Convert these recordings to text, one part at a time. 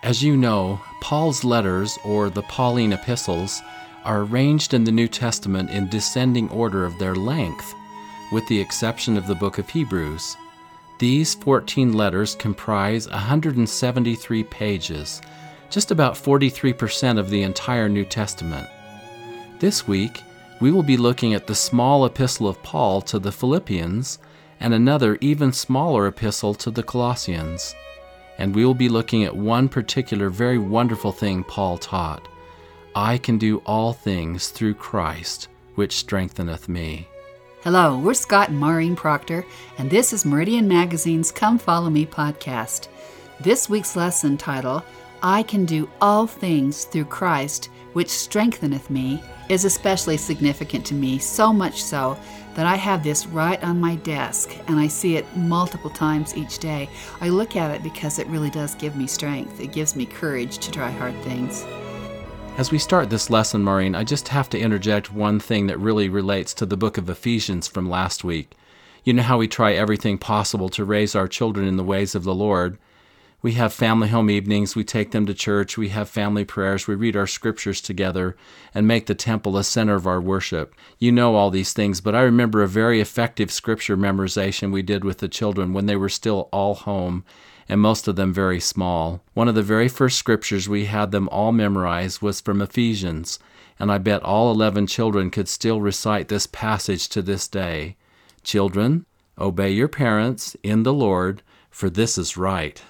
As you know, Paul's letters, or the Pauline epistles, are arranged in the New Testament in descending order of their length, with the exception of the book of Hebrews. These 14 letters comprise 173 pages, just about 43% of the entire New Testament. This week, we will be looking at the small epistle of Paul to the Philippians and another even smaller epistle to the Colossians. And we will be looking at one particular very wonderful thing Paul taught. I can do all things through Christ, which strengtheneth me. Hello, we're Scott and Maureen Proctor, and this is Meridian Magazine's Come Follow Me podcast. This week's lesson title, I can do all things through Christ, which strengtheneth me, is especially significant to me, so much so that I have this right on my desk, and I see it multiple times each day. I look at it because it really does give me strength. It gives me courage to try hard things. As we start this lesson, Maureen, I just have to interject one thing that really relates to the book of Ephesians from last week. You know how we try everything possible to raise our children in the ways of the Lord. We have family home evenings, we take them to church, we have family prayers, we read our scriptures together, and make the temple a center of our worship. You know all these things, but I remember a very effective scripture memorization we did with the children when they were still all home, and most of them very small. One of the very first scriptures we had them all memorize was from Ephesians, and I bet all 11 children could still recite this passage to this day. Children, obey your parents in the Lord, for this is right.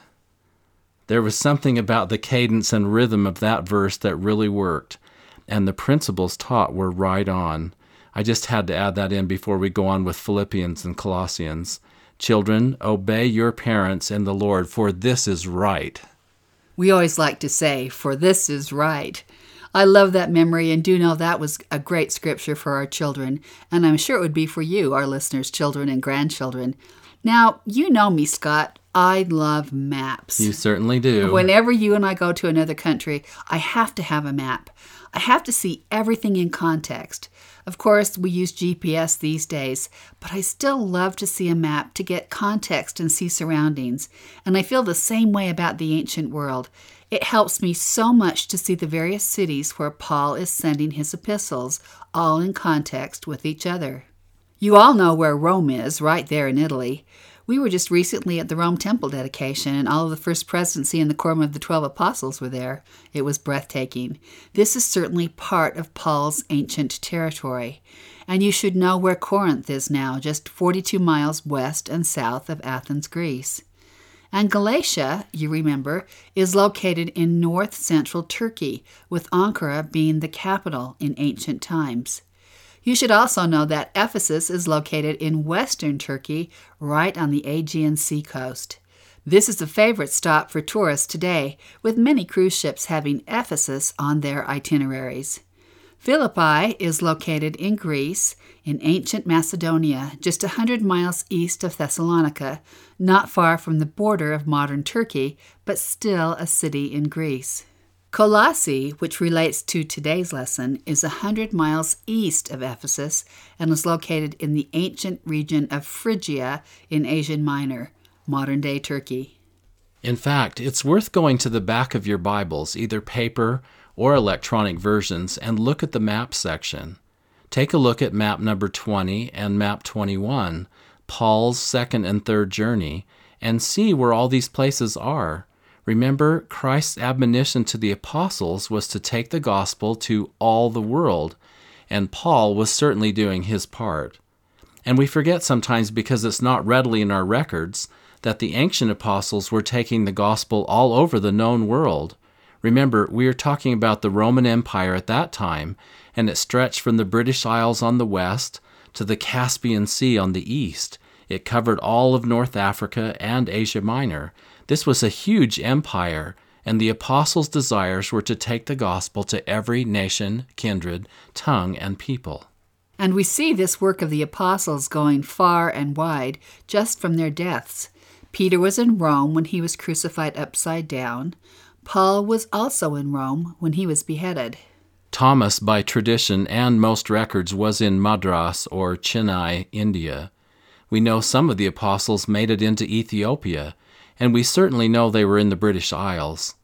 There was something about the cadence and rhythm of that verse that really worked, and the principles taught were right on. I just had to add that in before we go on with Philippians and Colossians. Children, obey your parents in the Lord, for this is right. We always like to say, for this is right. I love that memory and do know that was a great scripture for our children, and I'm sure it would be for you, our listeners' children and grandchildren. Now, you know me, Scott. I love maps. You certainly do. Whenever you and I go to another country, I have to have a map. I have to see everything in context. Of course, we use GPS these days, but I still love to see a map to get context and see surroundings. And I feel the same way about the ancient world. It helps me so much to see the various cities where Paul is sending his epistles, all in context with each other. You all know where Rome is, right there in Italy. We were just recently at the Rome Temple dedication, and all of the First Presidency and the Quorum of the 12 Apostles were there. It was breathtaking. This is certainly part of Paul's ancient territory. And you should know where Corinth is now, just 42 miles west and south of Athens, Greece. And Galatia, you remember, is located in north-central Turkey, with Ankara being the capital in ancient times. You should also know that Ephesus is located in western Turkey, right on the Aegean Sea coast. This is a favorite stop for tourists today, with many cruise ships having Ephesus on their itineraries. Philippi is located in Greece, in ancient Macedonia, just 100 miles east of Thessalonica, not far from the border of modern Turkey, but still a city in Greece. Colossae, which relates to today's lesson, is 100 miles east of Ephesus and is located in the ancient region of Phrygia in Asia Minor, modern-day Turkey. In fact, it's worth going to the back of your Bibles, either paper or electronic versions, and look at the map section. Take a look at map number 20 and map 21, Paul's second and third journey, and see where all these places are. Remember, Christ's admonition to the apostles was to take the gospel to all the world, and Paul was certainly doing his part. And we forget sometimes, because it's not readily in our records, that the ancient apostles were taking the gospel all over the known world. Remember, we are talking about the Roman Empire at that time, and it stretched from the British Isles on the west to the Caspian Sea on the east. It covered all of North Africa and Asia Minor. This was a huge empire, and the apostles' desires were to take the gospel to every nation, kindred, tongue, and people. And we see this work of the apostles going far and wide just from their deaths. Peter was in Rome when he was crucified upside down. Paul was also in Rome when he was beheaded. Thomas, by tradition and most records, was in Madras or Chennai, India. We know some of the apostles made it into Ethiopia, and we certainly know they were in the British Isles.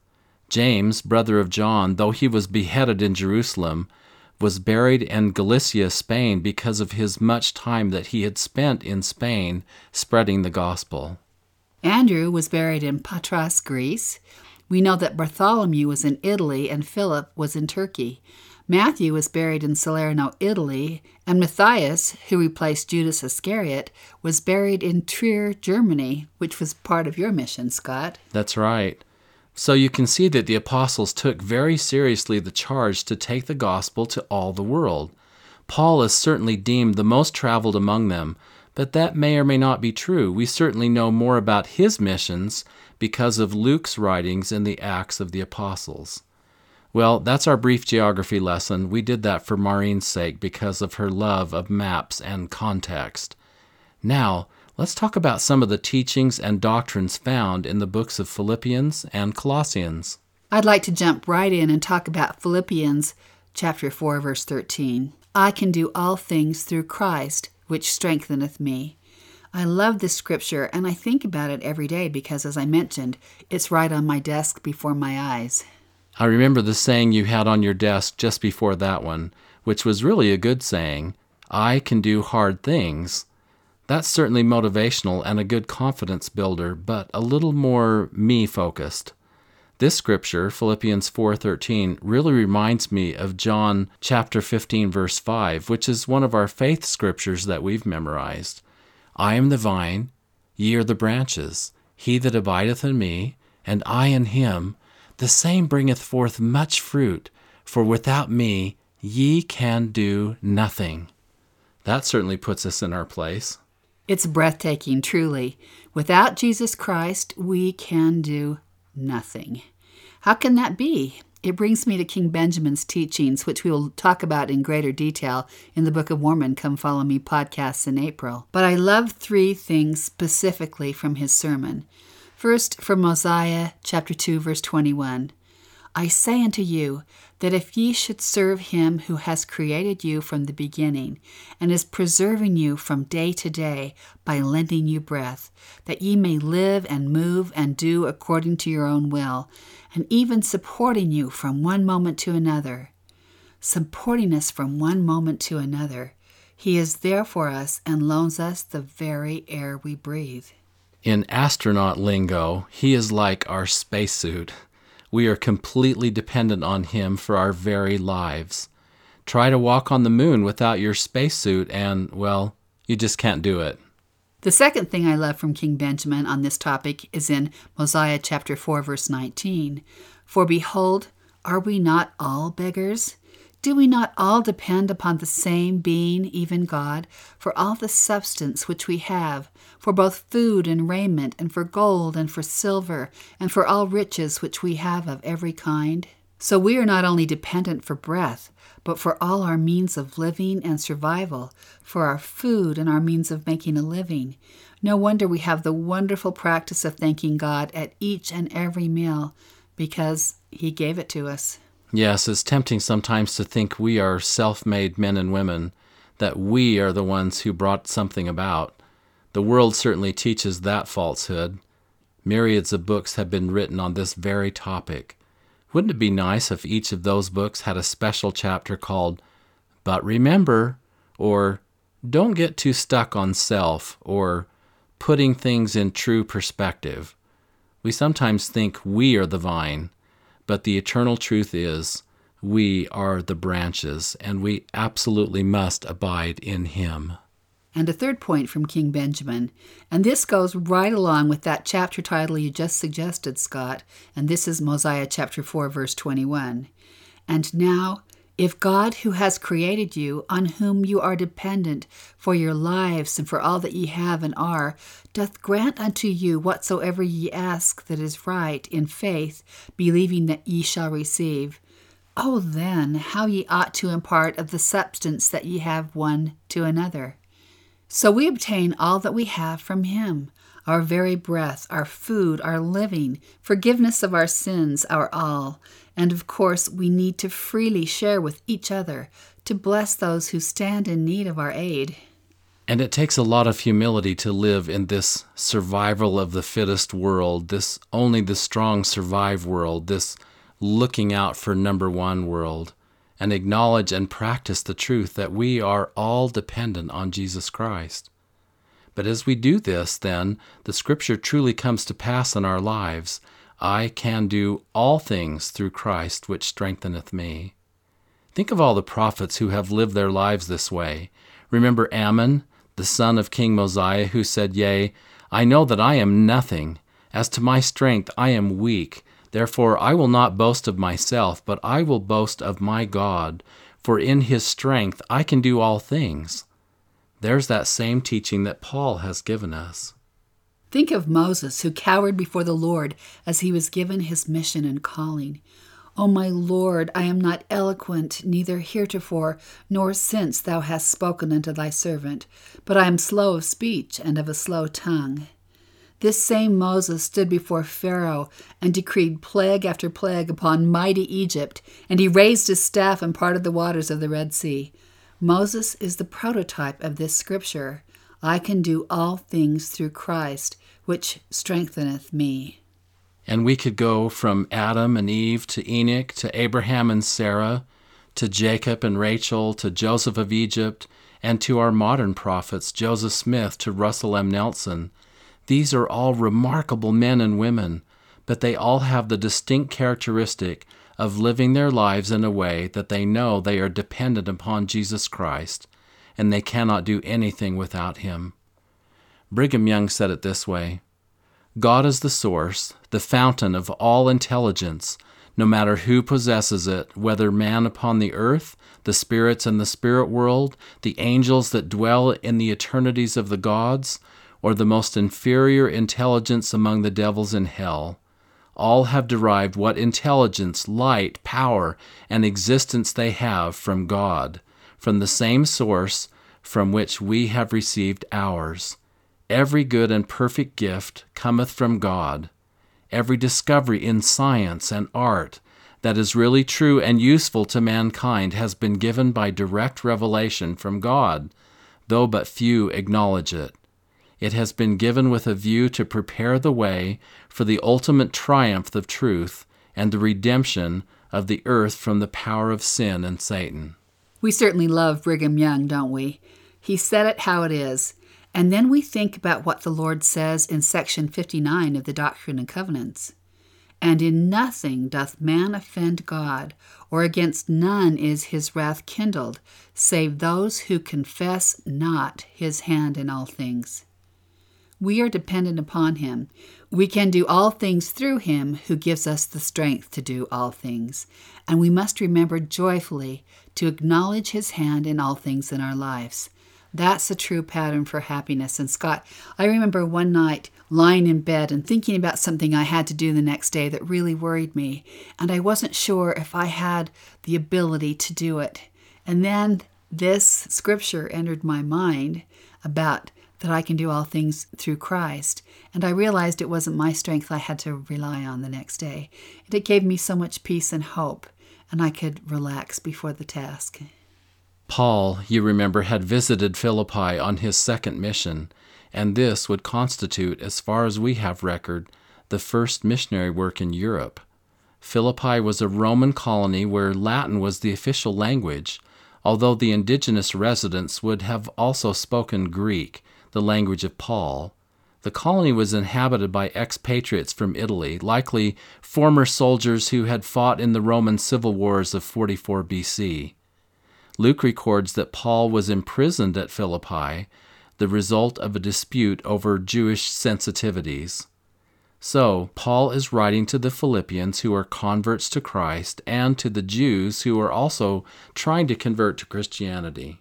James, brother of John, though he was beheaded in Jerusalem, was buried in Galicia, Spain, because of his much time that he had spent in Spain spreading the gospel. Andrew was buried in Patras, Greece. We know that Bartholomew was in Italy and Philip was in Turkey. Matthew was buried in Salerno, Italy, and Matthias, who replaced Judas Iscariot, was buried in Trier, Germany, which was part of your mission, Scott. That's right. So you can see that the apostles took very seriously the charge to take the gospel to all the world. Paul is certainly deemed the most traveled among them, but that may or may not be true. We certainly know more about his missions because of Luke's writings in the Acts of the Apostles. Well, that's our brief geography lesson. We did that for Maureen's sake because of her love of maps and context. Now, let's talk about some of the teachings and doctrines found in the books of Philippians and Colossians. I'd like to jump right in and talk about Philippians chapter 4, verse 13. I can do all things through Christ, which strengtheneth me. I love this scripture, and I think about it every day because, as I mentioned, it's right on my desk before my eyes. I remember the saying you had on your desk just before that one, which was really a good saying, I can do hard things. That's certainly motivational and a good confidence builder, but a little more me-focused. This scripture, Philippians 4:13, really reminds me of John chapter 15, verse 5, which is one of our faith scriptures that we've memorized. I am the vine, ye are the branches. He that abideth in me, and I in him, the same bringeth forth much fruit, for without me ye can do nothing. That certainly puts us in our place. It's breathtaking, truly. Without Jesus Christ, we can do nothing. How can that be? It brings me to King Benjamin's teachings, which we will talk about in greater detail in the Book of Mormon Come Follow Me podcasts in April. But I love 3 things specifically from his sermon. First, from Mosiah chapter 2, verse 21. I say unto you, that if ye should serve him who has created you from the beginning, and is preserving you from day to day by lending you breath, that ye may live and move and do according to your own will, and even supporting you from one moment to another. Supporting us from one moment to another. He is there for us and loans us the very air we breathe. In astronaut lingo, he is like our spacesuit. We are completely dependent on him for our very lives. Try to walk on the moon without your spacesuit and, well, you just can't do it. The second thing I love from King Benjamin on this topic is in Mosiah chapter 4, verse 19. For behold, are we not all beggars? Do we not all depend upon the same being, even God, for all the substance which we have, for both food and raiment, and for gold and for silver, and for all riches which we have of every kind? So we are not only dependent for breath, but for all our means of living and survival, for our food and our means of making a living. No wonder we have the wonderful practice of thanking God at each and every meal, because He gave it to us. Yes, it's tempting sometimes to think we are self-made men and women, that we are the ones who brought something about. The world certainly teaches that falsehood. Myriads of books have been written on this very topic. Wouldn't it be nice if each of those books had a special chapter called, But Remember, or Don't Get Too Stuck on Self, or Putting Things in True Perspective? We sometimes think we are the vine, but the eternal truth is we are the branches, and we absolutely must abide in him. And a third point from King Benjamin, and this goes right along with that chapter title you just suggested, Scott, and this is Mosiah chapter 4, verse 21. And now, if God, who has created you, on whom you are dependent for your lives and for all that ye have and are, doth grant unto you whatsoever ye ask that is right in faith, believing that ye shall receive, oh then, how ye ought to impart of the substance that ye have one to another. So we obtain all that we have from him, our very breath, our food, our living, forgiveness of our sins, our all. And of course, we need to freely share with each other, to bless those who stand in need of our aid. And it takes a lot of humility to live in this survival of the fittest world, this only the strong survive world, this looking out for number one world, and acknowledge and practice the truth that we are all dependent on Jesus Christ. But as we do this, then, the Scripture truly comes to pass in our lives. I can do all things through Christ, which strengtheneth me. Think of all the prophets who have lived their lives this way. Remember Ammon, the son of King Mosiah, who said, Yea, I know that I am nothing. As to my strength, I am weak. Therefore I will not boast of myself, but I will boast of my God. For in his strength I can do all things. There's that same teaching that Paul has given us. Think of Moses, who cowered before the Lord as he was given his mission and calling. O my Lord, I am not eloquent, neither heretofore nor since thou hast spoken unto thy servant, but I am slow of speech and of a slow tongue. This same Moses stood before Pharaoh and decreed plague after plague upon mighty Egypt, and he raised his staff and parted the waters of the Red Sea. Moses is the prototype of this scripture. I can do all things through Christ, which strengtheneth me. And we could go from Adam and Eve to Enoch to Abraham and Sarah to Jacob and Rachel to Joseph of Egypt and to our modern prophets, Joseph Smith to Russell M. Nelson. These are all remarkable men and women, but they all have the distinct characteristic of living their lives in a way that they know they are dependent upon Jesus Christ, and they cannot do anything without him. Brigham Young said it this way: God is the source, the fountain of all intelligence, no matter who possesses it, whether man upon the earth, the spirits in the spirit world, the angels that dwell in the eternities of the gods, or the most inferior intelligence among the devils in hell. All have derived what intelligence, light, power, and existence they have from God, from the same source from which we have received ours. Every good and perfect gift cometh from God. Every discovery in science and art that is really true and useful to mankind has been given by direct revelation from God, though but few acknowledge it. It has been given with a view to prepare the way for the ultimate triumph of truth and the redemption of the earth from the power of sin and Satan. We certainly love Brigham Young, don't we? He said it how it is. And then we think about what the Lord says in section 59 of the Doctrine and Covenants. And in nothing doth man offend God, or against none is his wrath kindled, save those who confess not his hand in all things. We are dependent upon him. We can do all things through him who gives us the strength to do all things. And we must remember joyfully to acknowledge his hand in all things in our lives. That's a true pattern for happiness. And Scott, I remember one night lying in bed and thinking about something I had to do the next day that really worried me. And I wasn't sure if I had the ability to do it. And then this scripture entered my mind about that I can do all things through Christ. And I realized it wasn't my strength I had to rely on the next day. And it gave me so much peace and hope, and I could relax before the task. Paul, you remember, had visited Philippi on his second mission, and this would constitute, as far as we have record, the first missionary work in Europe. Philippi was a Roman colony where Latin was the official language, although the indigenous residents would have also spoken Greek, the language of Paul. The colony was inhabited by expatriates from Italy, likely former soldiers who had fought in the Roman civil wars of 44 BC. Luke records that Paul was imprisoned at Philippi, the result of a dispute over Jewish sensitivities. So, Paul is writing to the Philippians who are converts to Christ and to the Jews who are also trying to convert to Christianity.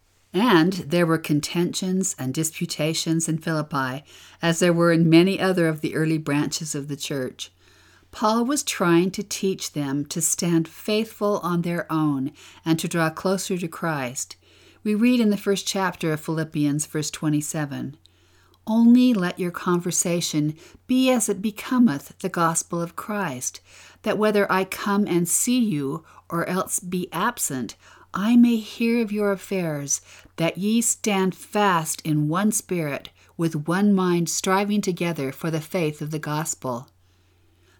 And there were contentions and disputations in Philippi, as there were in many other of the early branches of the church. Paul was trying to teach them to stand faithful on their own and to draw closer to Christ. We read in the first chapter of Philippians, verse 27, "Only let your conversation be as it becometh the gospel of Christ, that whether I come and see you or else be absent, I may hear of your affairs, that ye stand fast in one spirit, with one mind striving together for the faith of the gospel."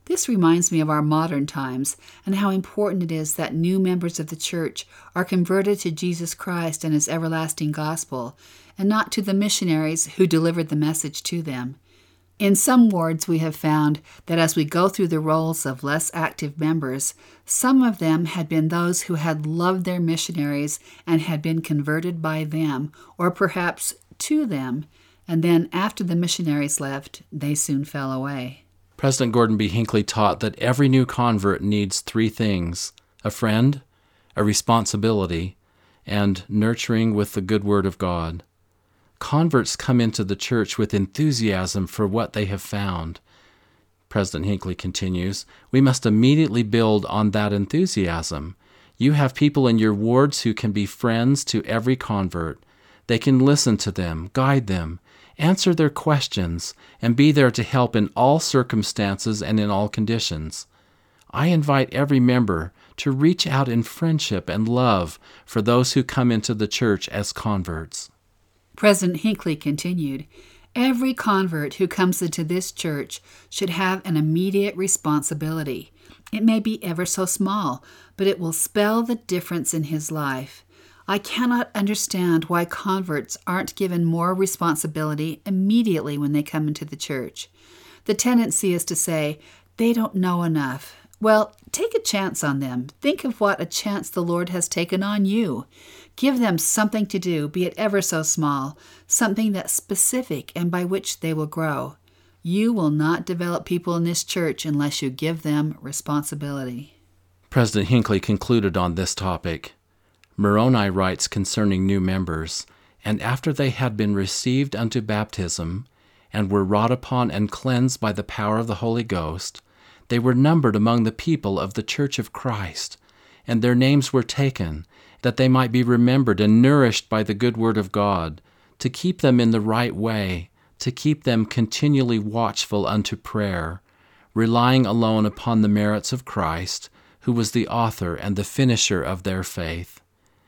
This reminds me of our modern times and how important it is that new members of the church are converted to Jesus Christ and His everlasting gospel, and not to the missionaries who delivered the message to them. In some wards, we have found that as we go through the rolls of less active members, some of them had been those who had loved their missionaries and had been converted by them, or perhaps to them, and then after the missionaries left, they soon fell away. President Gordon B. Hinckley taught that every new convert needs three things: a friend, a responsibility, and nurturing with the good word of God. Converts come into the church with enthusiasm for what they have found. President Hinckley continues, we must immediately build on that enthusiasm. You have people in your wards who can be friends to every convert. They can listen to them, guide them, answer their questions, and be there to help in all circumstances and in all conditions. I invite every member to reach out in friendship and love for those who come into the church as converts. President Hinckley continued, every convert who comes into this church should have an immediate responsibility. It may be ever so small, but it will spell the difference in his life. I cannot understand why converts aren't given more responsibility immediately when they come into the church. The tendency is to say, they don't know enough. Well, take a chance on them. Think of what a chance the Lord has taken on you. Give them something to do, be it ever so small, something that's specific and by which they will grow. You will not develop people in this church unless you give them responsibility. President Hinckley concluded on this topic. Moroni writes concerning new members, and after they had been received unto baptism, and were wrought upon and cleansed by the power of the Holy Ghost, they were numbered among the people of the church of Christ, and their names were taken, that they might be remembered and nourished by the good word of God, to keep them in the right way, to keep them continually watchful unto prayer, relying alone upon the merits of Christ, who was the author and the finisher of their faith.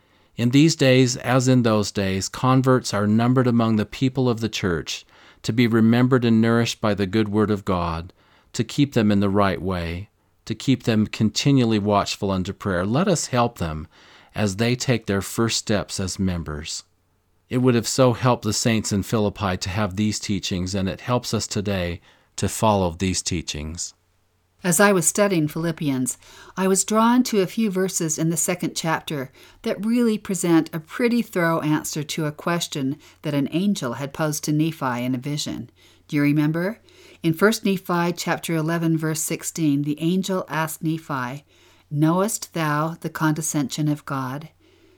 In these days, as in those days, converts are numbered among the people of the church, to be remembered and nourished by the good word of God, to keep them in the right way, to keep them continually watchful unto prayer. Let us help them as they take their first steps as members. It would have so helped the saints in Philippi to have these teachings, and it helps us today to follow these teachings. As I was studying Philippians, I was drawn to a few verses in the 2nd chapter that really present a pretty thorough answer to a question that an angel had posed to Nephi in a vision. Do you remember? In 1 Nephi chapter 11, verse 16, the angel asked Nephi, "Knowest thou the condescension of God?"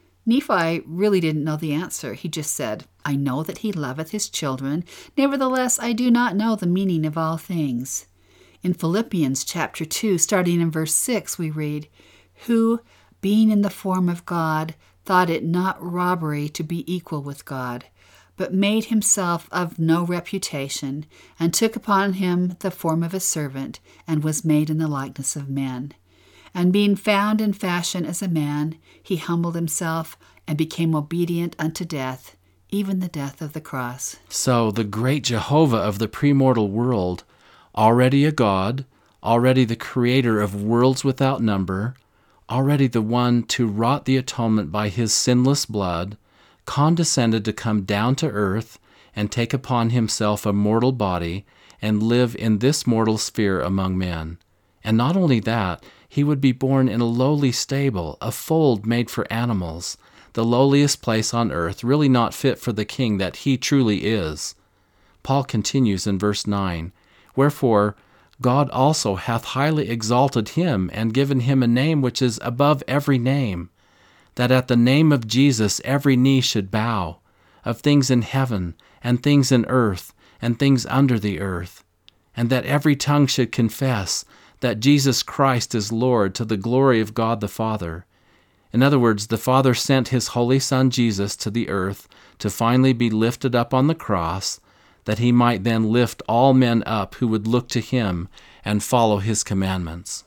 Nephi really didn't know the answer. He just said, "I know that he loveth his children. Nevertheless, I do not know the meaning of all things." In Philippians chapter 2, starting in verse 6, we read, "Who, being in the form of God, thought it not robbery to be equal with God, but made himself of no reputation, and took upon him the form of a servant, and was made in the likeness of men. And being found in fashion as a man, he humbled himself, and became obedient unto death, even the death of the cross." So the great Jehovah of the premortal world, already a God, already the creator of worlds without number, already the one to wrought the atonement by his sinless blood, condescended to come down to earth and take upon himself a mortal body and live in this mortal sphere among men. And not only that, he would be born in a lowly stable, a fold made for animals, the lowliest place on earth, really not fit for the king that he truly is. Paul continues in verse 9, "Wherefore God also hath highly exalted him, and given him a name which is above every name, that at the name of Jesus every knee should bow, of things in heaven, and things in earth, and things under the earth, and that every tongue should confess that Jesus Christ is Lord, to the glory of God the Father." In other words, the Father sent his Holy Son Jesus to the earth to finally be lifted up on the cross, that he might then lift all men up who would look to him and follow his commandments.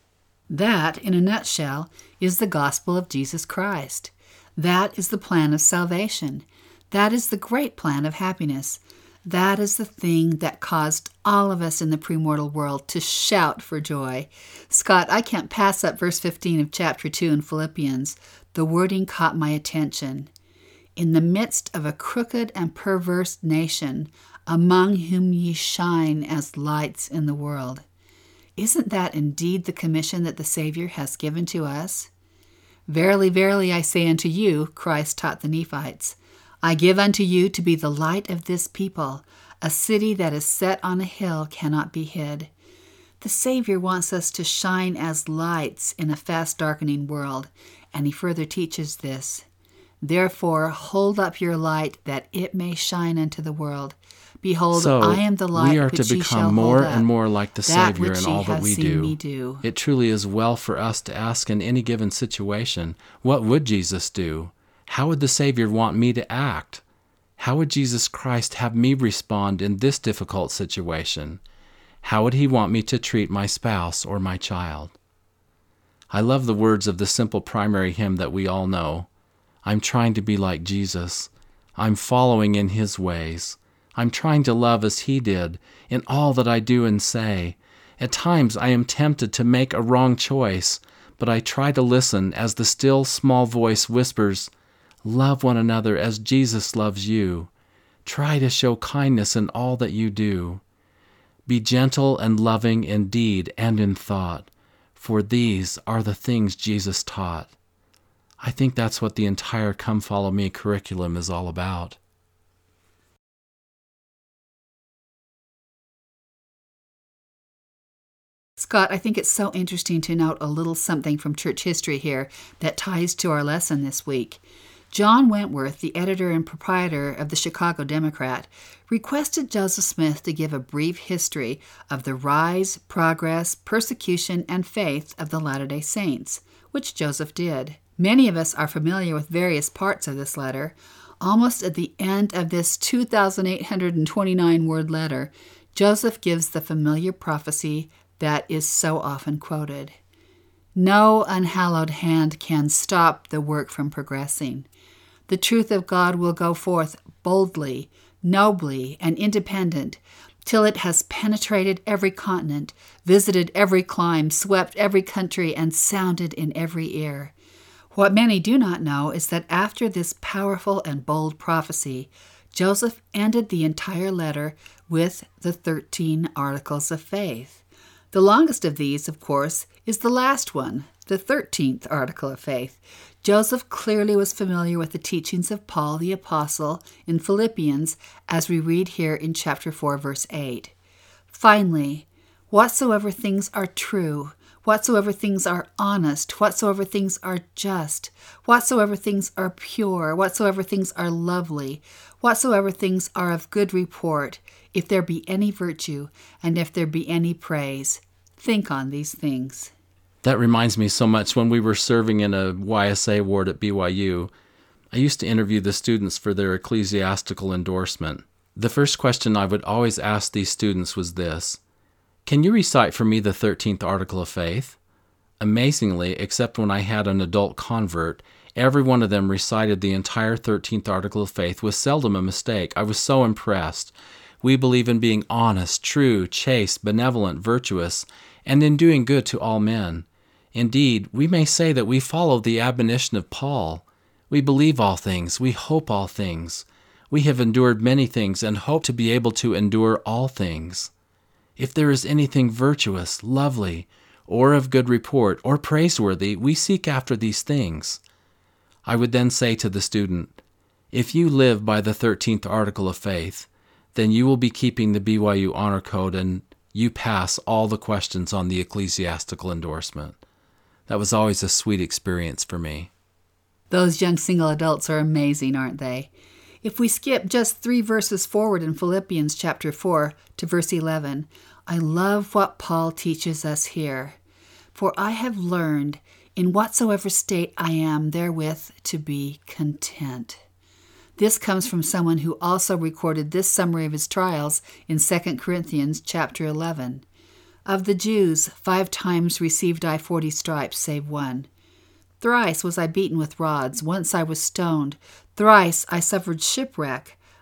That, in a nutshell, is the gospel of Jesus Christ. That is the plan of salvation. That is the great plan of happiness. That is the thing that caused all of us in the premortal world to shout for joy. Scott, I can't pass up verse 15 of chapter 2 in Philippians. The wording caught my attention. In the midst of a crooked and perverse nation, among whom ye shine as lights in the world. Isn't that indeed the commission that the Savior has given to us? Verily, verily, I say unto you, Christ taught the Nephites, I give unto you to be the light of this people. A city that is set on a hill cannot be hid. The Savior wants us to shine as lights in a fast-darkening world, and he further teaches this. Therefore, hold up your light, that it may shine unto the world. Behold, So, I am the light we are which to ye shall become more hold up, and more like the that Savior which in ye all that have we seen me do. It truly is well for us to ask in any given situation, what would Jesus do? How would the Savior want me to act? How would Jesus Christ have me respond in this difficult situation? How would he want me to treat my spouse or my child? I love the words of the simple primary hymn that we all know. I'm trying to be like Jesus. I'm following in his ways. I'm trying to love as he did in all that I do and say. At times I am tempted to make a wrong choice, but I try to listen as the still small voice whispers, love one another as Jesus loves you. Try to show kindness in all that you do. Be gentle and loving in deed and in thought, for these are the things Jesus taught. I think that's what the entire Come Follow Me curriculum is all about. Scott, I think it's so interesting to note a little something from church history here that ties to our lesson this week. John Wentworth, the editor and proprietor of the Chicago Democrat, requested Joseph Smith to give a brief history of the rise, progress, persecution, and faith of the Latter-day Saints, which Joseph did. Many of us are familiar with various parts of this letter. Almost at the end of this 2,829-word letter, Joseph gives the familiar prophecy that is so often quoted. No unhallowed hand can stop the work from progressing. The truth of God will go forth boldly, nobly, and independent, till it has penetrated every continent, visited every clime, swept every country, and sounded in every ear. What many do not know is that after this powerful and bold prophecy, Joseph ended the entire letter with the 13 Articles of Faith. The longest of these, of course, is the last one, the 13th Article of Faith. Joseph clearly was familiar with the teachings of Paul the Apostle in Philippians, as we read here in chapter 4, verse 8. Finally, whatsoever things are true, whatsoever things are honest, whatsoever things are just, whatsoever things are pure, whatsoever things are lovely, whatsoever things are of good report, if there be any virtue, and if there be any praise, think on these things. That reminds me so much when we were serving in a YSA ward at BYU, I used to interview the students for their ecclesiastical endorsement. The first question I would always ask these students was this: can you recite for me the 13th Article of Faith? Amazingly, except when I had an adult convert, every one of them recited the entire 13th Article of Faith with seldom a mistake. I was so impressed. We believe in being honest, true, chaste, benevolent, virtuous, and in doing good to all men. Indeed, we may say that we follow the admonition of Paul. We believe all things, we hope all things. We have endured many things and hope to be able to endure all things. If there is anything virtuous, lovely, or of good report, or praiseworthy, we seek after these things. I would then say to the student, if you live by the 13th Article of Faith, then you will be keeping the BYU Honor Code and you pass all the questions on the ecclesiastical endorsement. That was always a sweet experience for me. Those young single adults are amazing, aren't they? If we skip just 3 verses forward in Philippians chapter 4 to verse 11, I love what Paul teaches us here. For I have learned in whatsoever state I am therewith to be content. This comes from someone who also recorded this summary of his trials in 2 Corinthians chapter 11. Of the Jews, 5 times received I 40 stripes, save one. Thrice was I beaten with rods, once I was stoned, thrice I suffered shipwreck.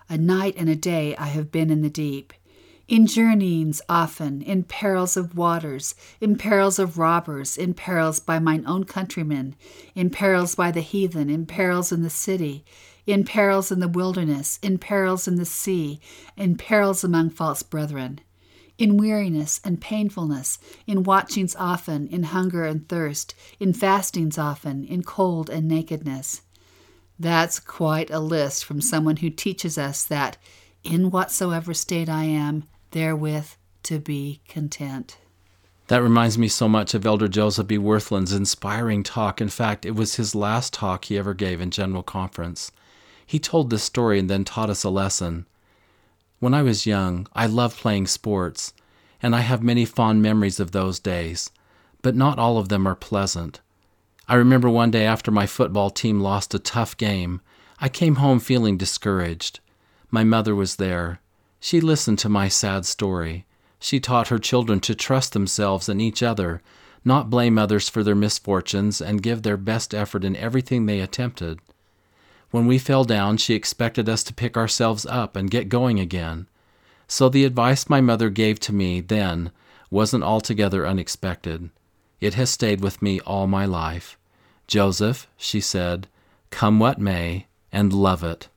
A night and a day I have been in the deep. In journeyings often, in perils of waters, in perils of robbers, in perils by mine own countrymen, in perils by the heathen, in perils in the city, in perils in the wilderness, in perils in the sea, in perils among false brethren, in weariness and painfulness, in watchings often, in hunger and thirst, in fastings often, in cold and nakedness. That's quite a list from someone who teaches us that, in whatsoever state I am, therewith to be content. That reminds me so much of Elder Joseph B. Wirthlin's inspiring talk. In fact, it was his last talk he ever gave in General Conference. He told this story and then taught us a lesson. When I was young, I loved playing sports, and I have many fond memories of those days, but not all of them are pleasant. I remember one day after my football team lost a tough game, I came home feeling discouraged. My mother was there. She listened to my sad story. She taught her children to trust themselves and each other, not blame others for their misfortunes, and give their best effort in everything they attempted. When we fell down, she expected us to pick ourselves up and get going again. So the advice my mother gave to me then wasn't altogether unexpected. It has stayed with me all my life. Joseph, she said, come what may, and love it.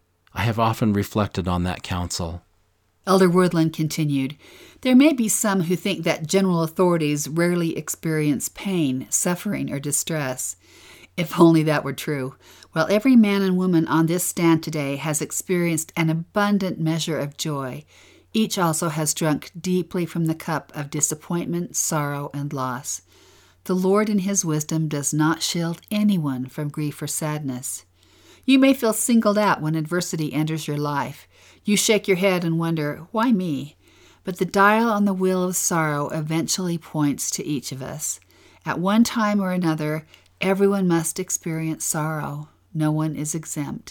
I have often reflected on that counsel. Elder Wirthlin continued, there may be some who think that general authorities rarely experience pain, suffering, or distress. If only that were true. While every man and woman on this stand today has experienced an abundant measure of joy, each also has drunk deeply from the cup of disappointment, sorrow, and loss. The Lord in His wisdom does not shield anyone from grief or sadness. You may feel singled out when adversity enters your life. You shake your head and wonder, why me? But the dial on the wheel of sorrow eventually points to each of us. At one time or another, everyone must experience sorrow. No one is exempt.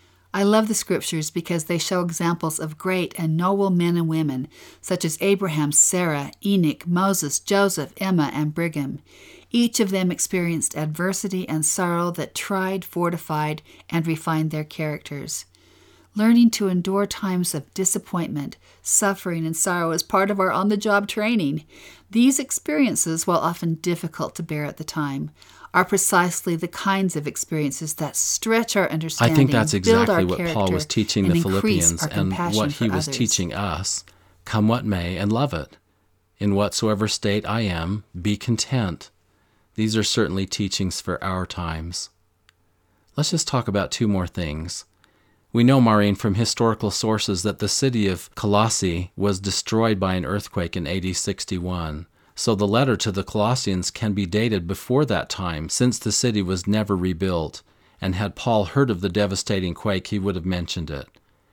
I love the Scriptures because they show examples of great and noble men and women, such as Abraham, Sarah, Enoch, Moses, Joseph, Emma, and Brigham. Each of them experienced adversity and sorrow that tried, fortified, and refined their characters. Learning to endure times of disappointment, suffering, and sorrow is part of our on-the-job training. These experiences, while often difficult to bear at the time, are precisely the kinds of experiences that stretch our understanding, I think that's exactly what character, Paul was teaching the Philippians and what he was others. teaching us. Come what may, and love it. In whatsoever state I am, be content. These are certainly teachings for our times. Let's just talk about two more things. We know, Maureen, from historical sources that the city of Colossae was destroyed by an earthquake in AD 61. So the letter to the Colossians can be dated before that time, since the city was never rebuilt, and had Paul heard of the devastating quake, he would have mentioned it.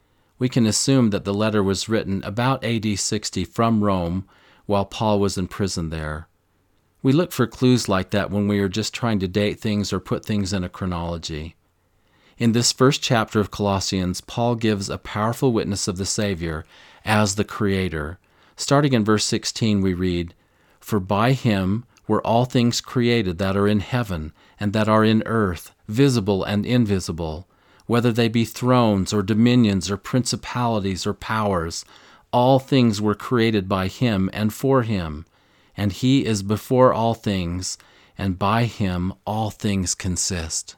We can assume that the letter was written about AD 60 from Rome while Paul was in prison there. We look for clues like that when we are just trying to date things or put things in a chronology. In this first chapter of Colossians, Paul gives a powerful witness of the Savior as the Creator. Starting in verse 16, we read, For by Him were all things created that are in heaven and that are in earth, visible and invisible, whether they be thrones or dominions or principalities or powers. All things were created by Him and for Him, and He is before all things, and by Him all things consist.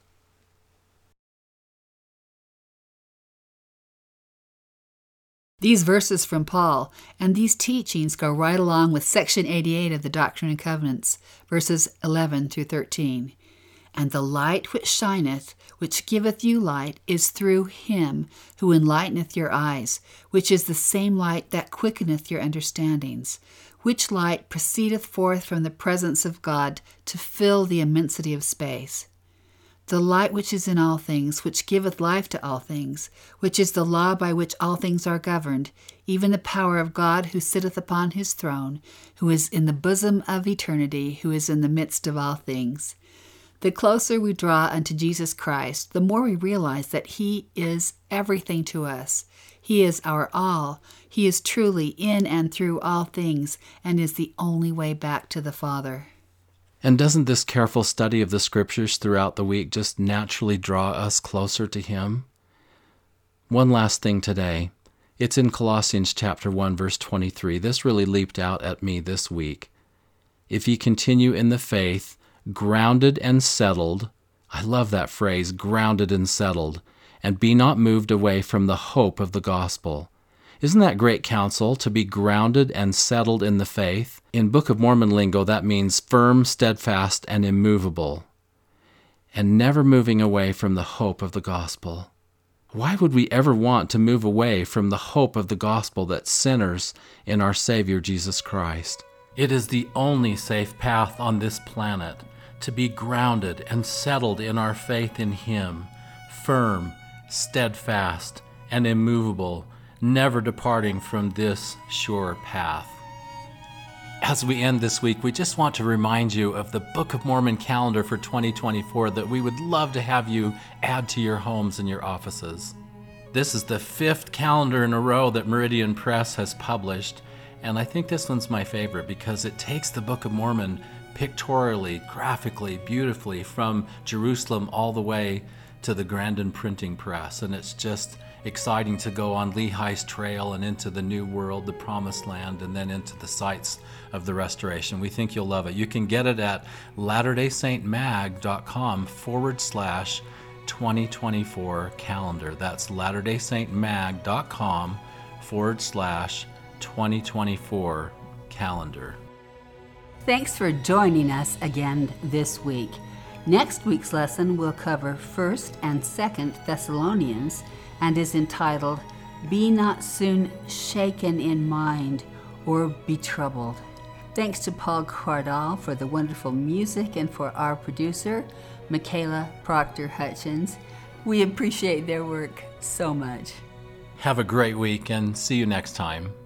These verses from Paul and these teachings go right along with section 88 of the Doctrine and Covenants, verses 11 through 13. And the light which shineth, which giveth you light, is through Him who enlighteneth your eyes, which is the same light that quickeneth your understandings, which light proceedeth forth from the presence of God to fill the immensity of space. The light which is in all things, which giveth life to all things, which is the law by which all things are governed, even the power of God who sitteth upon His throne, who is in the bosom of eternity, who is in the midst of all things. The closer we draw unto Jesus Christ, the more we realize that He is everything to us. He is our all. He is truly in and through all things, and is the only way back to the Father. And doesn't this careful study of the Scriptures throughout the week just naturally draw us closer to Him? One last thing today. It's in Colossians chapter 1, verse 23. This really leaped out at me this week. If ye continue in the faith, grounded and settled, I love that phrase, grounded and settled, and be not moved away from the hope of the gospel. Isn't that great counsel, to be grounded and settled in the faith? In Book of Mormon lingo, that means firm, steadfast, and immovable, and never moving away from the hope of the gospel. Why would we ever want to move away from the hope of the gospel that sinners in our Savior Jesus Christ? It is the only safe path on this planet, to be grounded and settled in our faith in Him, firm, steadfast, and immovable, never departing from this sure path. As we end this week, we just want to remind you of the Book of Mormon calendar for 2024 that we would love to have you add to your homes and your offices. This is the 5th calendar in a row that Meridian Press has published, and I think this one's my favorite because it takes the Book of Mormon pictorially, graphically, beautifully from Jerusalem all the way to the Grandin Printing Press, and it's just exciting to go on Lehi's Trail and into the New World, the Promised Land, and then into the sites of the Restoration. We think you'll love it. You can get it at latterdaysaintmag.com/2024 calendar. That's latterdaysaintmag.com/2024 calendar. Thanks for joining us again this week. Next week's lesson will cover 1st and 2nd Thessalonians and is entitled, Be Not Soon Shaken in Mind or Be Troubled. Thanks to Paul Cardall for the wonderful music and for our producer, Michaela Proctor Hutchins. We appreciate their work so much. Have a great week and see you next time.